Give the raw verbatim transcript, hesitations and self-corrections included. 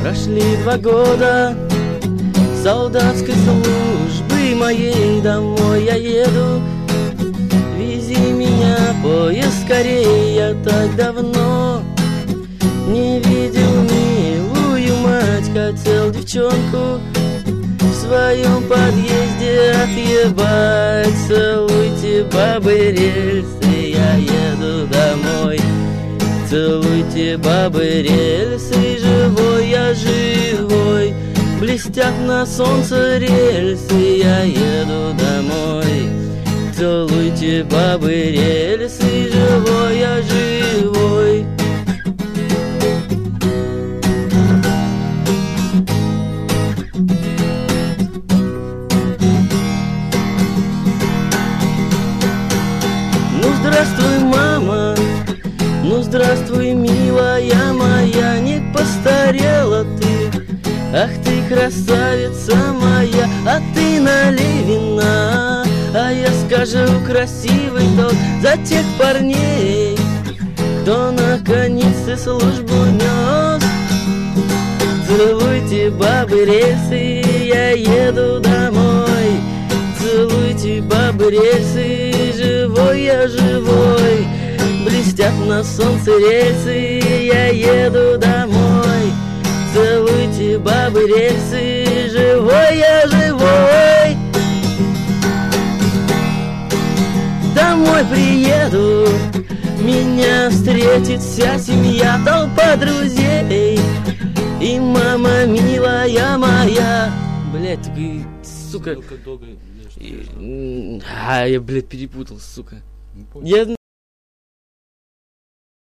Прошли два года солдатской службы моей, домой я еду. Вези меня, поезд, скорее, я так давно не видел милую мать. Хотел девчонку в своем подъезде отъебать. Целуйте, бабы, рельсы, я еду домой. Целуйте, бабы, рельсы, живой я живой. Блестят на солнце рельсы, я еду домой. Целуйте, бабы, рельсы, живой я живой. Ну здравствуй, мама, ну здравствуй, милая моя, не постарела ты. Ах ты красавица моя, а ты налей вина. А я скажу, красивый тот за тех парней, кто на коннице службу нес. Целуйте, бабы, рельсы, я еду домой. Целуйте, бабы, рельсы, живой я живой. Блестят на солнце рельсы, я еду домой. Целуйте, бабы, рельсы, живой я живой. Домой приеду, меня встретит вся семья, толпа друзей и мама милая моя. Блять, такой, сука. А, я, блядь, перепутал, сука. Я...